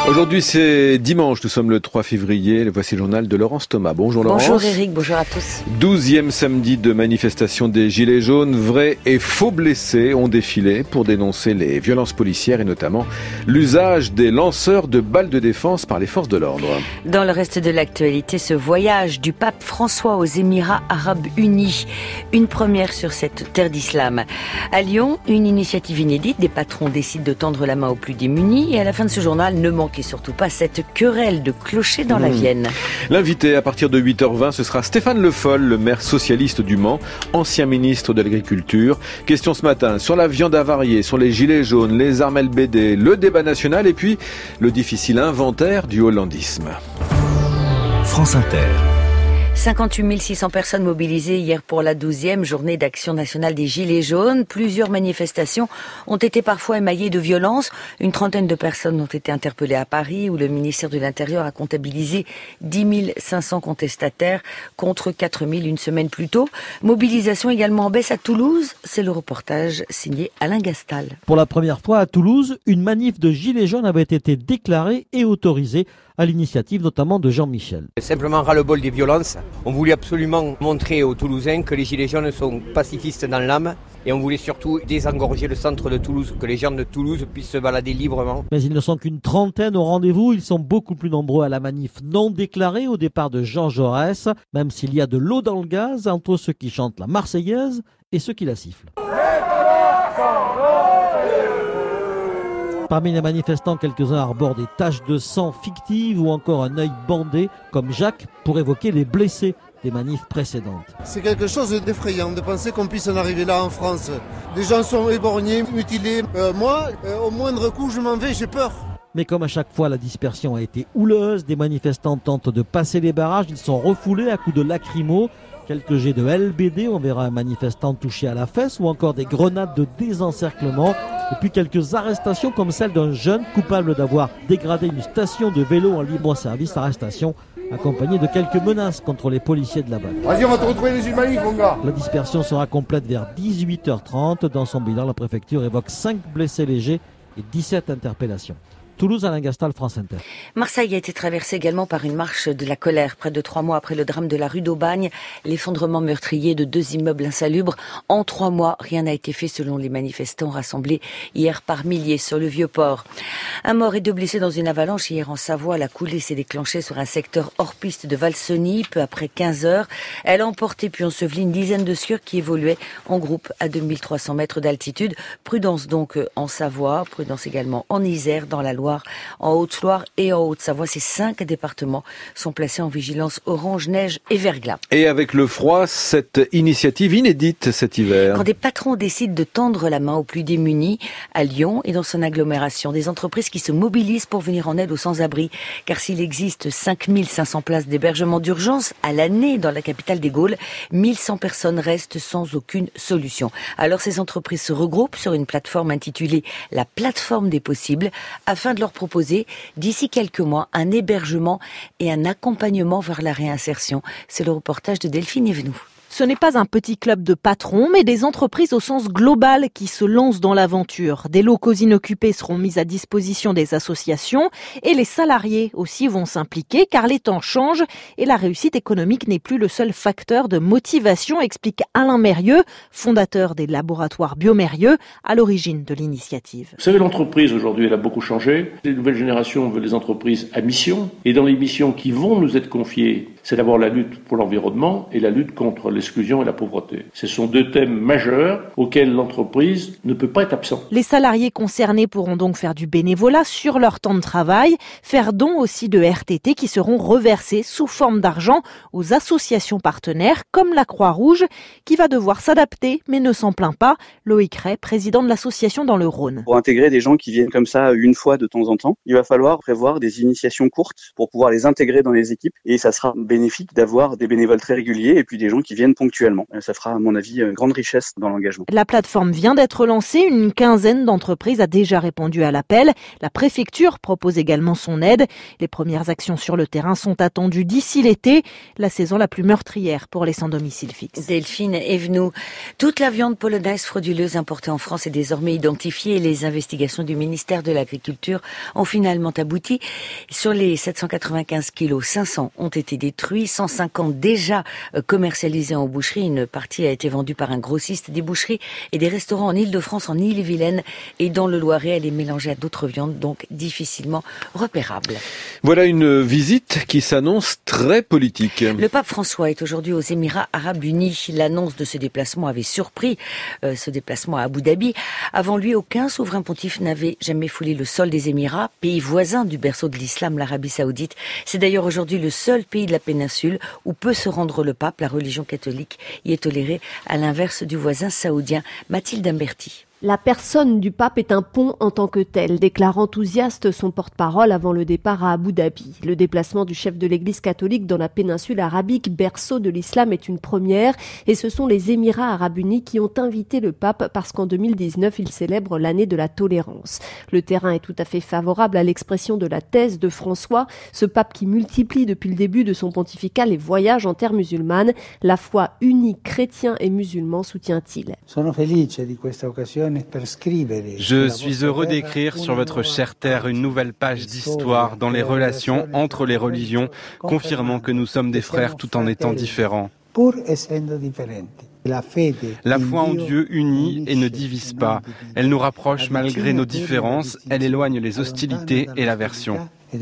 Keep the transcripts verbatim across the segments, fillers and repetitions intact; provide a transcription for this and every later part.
Aujourd'hui c'est dimanche, nous sommes le trois février, voici le journal de Laurence Thomas. Bonjour Laurence. Bonjour Eric, bonjour à tous. Douzième samedi de manifestation des Gilets jaunes, vrais et faux blessés ont défilé pour dénoncer les violences policières et notamment l'usage des lanceurs de balles de défense par les forces de l'ordre. Dans le reste de l'actualité, ce voyage du pape François aux Émirats Arabes Unis, une première sur cette terre d'islam. À Lyon, une initiative inédite, des patrons décident de tendre la main aux plus démunis et à la fin de ce journal, ne manquez surtout pas cette querelle de clochers dans mmh. la Vienne. L'invité à partir de huit heures vingt, ce sera Stéphane Le Foll, le maire socialiste du Mans, ancien ministre de l'Agriculture. Question ce matin sur la viande avariée, sur les gilets jaunes, les armes L B D, le débat national et puis le difficile inventaire du hollandisme. France Inter. cinquante-huit mille six cents personnes mobilisées hier pour la douzième journée d'action nationale des Gilets jaunes. Plusieurs manifestations ont été parfois émaillées de violences. Une trentaine de personnes ont été interpellées à Paris où le ministère de l'Intérieur a comptabilisé dix mille cinq cents contestataires contre quatre mille une semaine plus tôt. Mobilisation également en baisse à Toulouse. C'est le reportage signé Alain Gastal. Pour la première fois à Toulouse, une manif de Gilets jaunes avait été déclarée et autorisée à l'initiative notamment de Jean Michel. Simplement ras-le-bol des violences. On voulait absolument montrer aux Toulousains que les Gilets jaunes sont pacifistes dans l'âme et on voulait surtout désengorger le centre de Toulouse, que les gens de Toulouse puissent se balader librement. Mais ils ne sont qu'une trentaine au rendez-vous, ils sont beaucoup plus nombreux à la manif non déclarée au départ de Jean Jaurès, même s'il y a de l'eau dans le gaz entre ceux qui chantent la Marseillaise et ceux qui la sifflent. Parmi les manifestants, quelques-uns arborent des taches de sang fictives ou encore un œil bandé, comme Jacques, pour évoquer les blessés des manifs précédentes. C'est quelque chose d'effrayant de penser qu'on puisse en arriver là en France. Des gens sont éborgnés, mutilés. Euh, moi, euh, au moindre coup, je m'en vais, j'ai peur. Mais comme à chaque fois, la dispersion a été houleuse, des manifestants tentent de passer les barrages, ils sont refoulés à coups de lacrymo. Quelques jets de L B D, on verra un manifestant touché à la fesse ou encore des grenades de désencerclement. Et puis quelques arrestations comme celle d'un jeune coupable d'avoir dégradé une station de vélo en libre-service. Arrestation accompagnée de quelques menaces contre les policiers de là-bas. Vas-y, on va te retrouver les humanistes, mon gars. La dispersion sera complète vers dix-huit heures trente. Dans son bilan, la préfecture évoque cinq blessés légers et dix-sept interpellations. Toulouse, Alain Gastal, France Inter. Marseille a été traversée également par une marche de la colère. Près de trois mois après le drame de la rue d'Aubagne, l'effondrement meurtrier de deux immeubles insalubres. En trois mois, rien n'a été fait selon les manifestants rassemblés hier par milliers sur le Vieux-Port. Un mort et deux blessés dans une avalanche hier en Savoie. La coulée s'est déclenchée sur un secteur hors piste de Valseny, peu après quinze heures. Elle a emporté puis enseveli une dizaine de skieurs qui évoluaient en groupe à deux mille trois cents mètres d'altitude. Prudence donc en Savoie, prudence également en Isère, dans la Loire, en Haute-Loire et en Haute-Savoie. Ces cinq départements sont placés en vigilance orange, neige et verglas. Et avec le froid, cette initiative inédite cet hiver. Quand des patrons décident de tendre la main aux plus démunis, à Lyon et dans son agglomération, des entreprises qui se mobilisent pour venir en aide aux sans-abri. Car s'il existe cinq mille cinq cents places d'hébergement d'urgence à l'année dans la capitale des Gaules, mille cent personnes restent sans aucune solution. Alors ces entreprises se regroupent sur une plateforme intitulée La plateforme des possibles afin de leur proposer d'ici quelques mois un hébergement et un accompagnement vers la réinsertion. C'est le reportage de Delphine Evenou. Ce n'est pas un petit club de patrons, mais des entreprises au sens global qui se lancent dans l'aventure. Des locaux inoccupés seront mis à disposition des associations et les salariés aussi vont s'impliquer car les temps changent et la réussite économique n'est plus le seul facteur de motivation, explique Alain Mérieux, fondateur des laboratoires Biomérieux, à l'origine de l'initiative. Vous savez, l'entreprise aujourd'hui, elle a beaucoup changé. Les nouvelles générations veulent des entreprises à mission et dans les missions qui vont nous être confiées, c'est d'abord la lutte pour l'environnement et la lutte contre l'exclusion et la pauvreté. Ce sont deux thèmes majeurs auxquels l'entreprise ne peut pas être absente. Les salariés concernés pourront donc faire du bénévolat sur leur temps de travail, faire don aussi de R T T qui seront reversés sous forme d'argent aux associations partenaires comme la Croix-Rouge qui va devoir s'adapter mais ne s'en plaint pas. Loïc Ray, président de l'association dans le Rhône. Pour intégrer des gens qui viennent comme ça une fois de temps en temps, il va falloir prévoir des initiations courtes pour pouvoir les intégrer dans les équipes et ça sera bénéfique bénéfique d'avoir des bénévoles très réguliers et puis des gens qui viennent ponctuellement. Ça fera, à mon avis, une grande richesse dans l'engagement. La plateforme vient d'être lancée. Une quinzaine d'entreprises a déjà répondu à l'appel. La préfecture propose également son aide. Les premières actions sur le terrain sont attendues d'ici l'été, la saison la plus meurtrière pour les sans domicile fixe. Delphine Evenou, toute la viande polonaise frauduleuse importée en France est désormais identifiée. Les investigations du ministère de l'Agriculture ont finalement abouti. Sur les sept cent quatre-vingt-quinze kilos, cinq cents ont été détruits, cent cinquante déjà commercialisés en boucherie. Une partie a été vendue par un grossiste. Des boucheries et des restaurants en Ile-de-France, en Ille-et-Vilaine et dans le Loiret. Elle est mélangée à d'autres viandes, donc difficilement repérable. Voilà une visite qui s'annonce très politique. Le pape François est aujourd'hui aux Émirats Arabes Unis. L'annonce de ce déplacement avait surpris, euh, ce déplacement à Abu Dhabi. Avant lui, aucun souverain pontife n'avait jamais foulé le sol des Émirats, pays voisin du berceau de l'islam, l'Arabie Saoudite. C'est d'ailleurs aujourd'hui le seul pays de la péninsule où peut se rendre le pape. La religion catholique y est tolérée, à l'inverse du voisin saoudien. Mathilde Imberti. La personne du pape est un pont en tant que tel, déclare enthousiaste son porte-parole avant le départ à Abu Dhabi. Le déplacement du chef de l'Église catholique dans la péninsule arabique, berceau de l'islam, est une première et ce sont les Émirats arabes unis qui ont invité le pape parce qu'en deux mille dix-neuf, il célèbre l'année de la tolérance. Le terrain est tout à fait favorable à l'expression de la thèse de François, ce pape qui multiplie depuis le début de son pontificat les voyages en terre musulmane. La foi unie, chrétiens et musulmans, soutient-il. Je suis heureux d'écrire sur votre chère terre une nouvelle page d'histoire dans les relations entre les religions, confirmant que nous sommes des frères tout en étant différents. La foi en Dieu unit et ne divise pas. Elle nous rapproche malgré nos différences, elle éloigne les hostilités et l'aversion.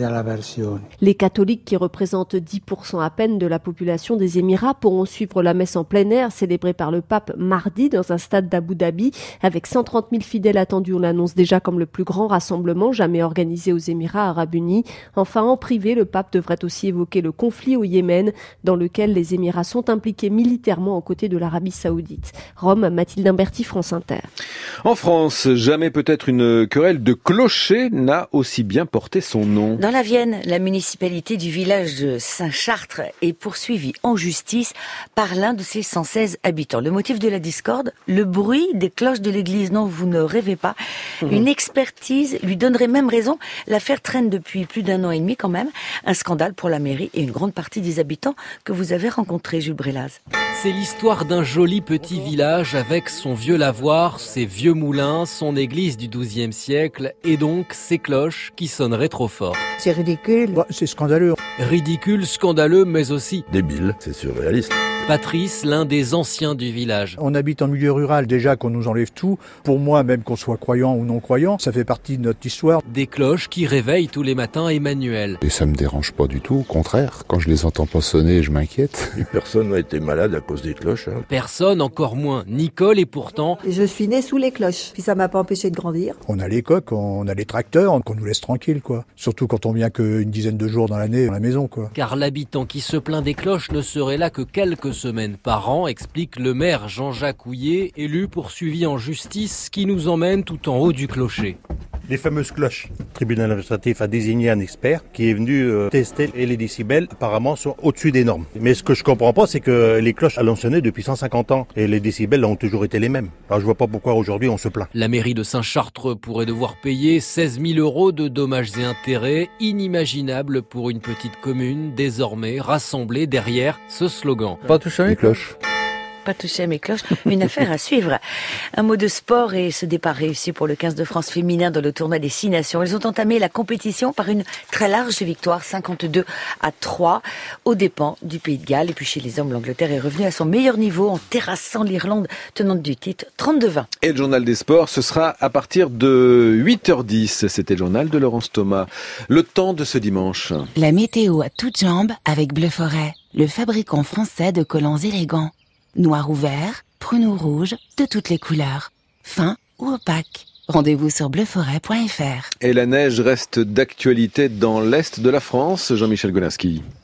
Les catholiques, qui représentent dix pour cent à peine de la population des Émirats, pourront suivre la messe en plein air célébrée par le pape mardi dans un stade d'Abu Dhabi. Avec cent trente mille fidèles attendus, on l'annonce déjà comme le plus grand rassemblement jamais organisé aux Émirats arabes unis. Enfin, en privé, le pape devrait aussi évoquer le conflit au Yémen, dans lequel les Émirats sont impliqués militairement aux côtés de l'Arabie saoudite. Rome, Mathilde Imberti, France Inter. En France, jamais peut-être une querelle de clocher n'a aussi bien porté son nom. Dans la Vienne, la municipalité du village de Saint-Chartres est poursuivie en justice par l'un de ses cent seize habitants. Le motif de la discorde, le bruit des cloches de l'église. Non, vous ne rêvez pas. Mmh. Une expertise lui donnerait même raison. L'affaire traîne depuis plus d'un an et demi quand même. Un scandale pour la mairie et une grande partie des habitants que vous avez rencontrés, Jules Brélaz. C'est l'histoire d'un joli petit village avec son vieux lavoir, ses vieux moulins, son église du douzième siècle et donc ses cloches qui sonneraient trop fort. C'est ridicule. Bah, c'est scandaleux. Ridicule, scandaleux, mais aussi débile, c'est surréaliste. Patrice, l'un des anciens du village. On habite en milieu rural, déjà qu'on nous enlève tout. Pour moi, même qu'on soit croyant ou non croyant, ça fait partie de notre histoire. Des cloches qui réveillent tous les matins Emmanuel. Et ça me dérange pas du tout, au contraire. Quand je les entends pas sonner, je m'inquiète. Et personne n'a été malade à cause des cloches. Hein. Personne, encore moins Nicole, et pourtant... Je suis née sous les cloches, puis ça m'a pas empêché de grandir. On a les coques, on a les tracteurs, qu'on nous laisse tranquille, quoi. Surtout quand on vient qu'une dizaine de jours dans l'année à la maison, quoi. Car l'habitant qui se plaint des cloches ne serait là que quelques semaines par an, explique le maire Jean-Jacques Houillet, élu poursuivi en justice, qui nous emmène tout en haut du clocher. Les fameuses cloches. Le tribunal administratif a désigné un expert qui est venu euh, tester et les décibels apparemment sont au-dessus des normes. Mais ce que je comprends pas, c'est que les cloches elles ont sonné depuis cent cinquante ans et les décibels ont toujours été les mêmes. Alors je vois pas pourquoi aujourd'hui on se plaint. La mairie de Saint-Chartres pourrait devoir payer seize mille euros de dommages et intérêts, inimaginable pour une petite commune désormais rassemblée derrière ce slogan. Pas toucher les cloches. Pas toucher à mes cloches, une affaire à suivre. Un mot de sport et ce départ réussi pour le quinze de France féminin dans le tournoi des Six Nations. Elles ont entamé la compétition par une très large victoire, cinquante-deux à trois, aux dépens du Pays de Galles. Et puis chez les hommes, l'Angleterre est revenue à son meilleur niveau en terrassant l'Irlande, tenante du titre, trente-deux vingt. Et le journal des sports, ce sera à partir de huit heures dix. C'était le journal de Laurence Thomas. Le temps de ce dimanche. La météo à toutes jambes avec Bleu Forêt, le fabricant français de collants élégants. Noir ou vert, prune ou rouge, de toutes les couleurs. Fin ou opaque. Rendez-vous sur bleu forêt point f r. Et la neige reste d'actualité dans l'est de la France, Jean-Michel Golinski.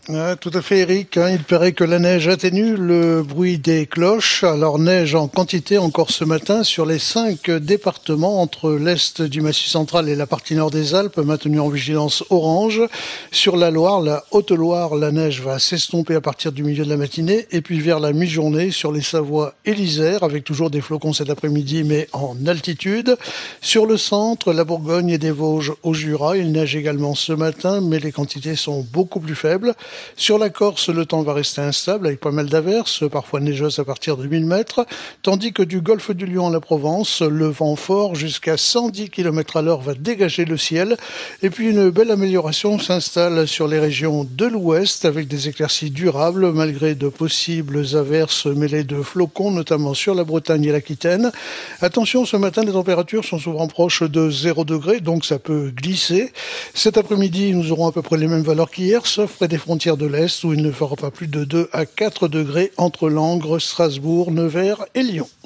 Ouais, tout à fait, Eric. Il paraît que la neige atténue le bruit des cloches. Alors, neige en quantité encore ce matin sur les cinq départements entre l'est du Massif central et la partie nord des Alpes, maintenus en vigilance orange. Sur la Loire, la Haute-Loire, la neige va s'estomper à partir du milieu de la matinée et puis vers la mi-journée sur les Savoies et l'Isère, avec toujours des flocons cet après-midi, mais en altitude. Sur le centre, la Bourgogne et des Vosges au Jura, il neige également ce matin, mais les quantités sont beaucoup plus faibles. Sur la Corse, le temps va rester instable avec pas mal d'averses, parfois neigeuses à partir de mille mètres, tandis que du golfe du Lion à la Provence, le vent fort jusqu'à cent dix kilomètres à l'heure va dégager le ciel. Et puis une belle amélioration s'installe sur les régions de l'ouest avec des éclaircies durables malgré de possibles averses mêlées de flocons, notamment sur la Bretagne et l'Aquitaine. Attention, ce matin, les températures sont souvent proches de zéro degré, donc ça peut glisser. Cet après-midi, nous aurons à peu près les mêmes valeurs qu'hier, sauf près des frontières de l'Est où il ne fera pas plus de deux à quatre degrés entre Langres, Strasbourg, Nevers et Lyon.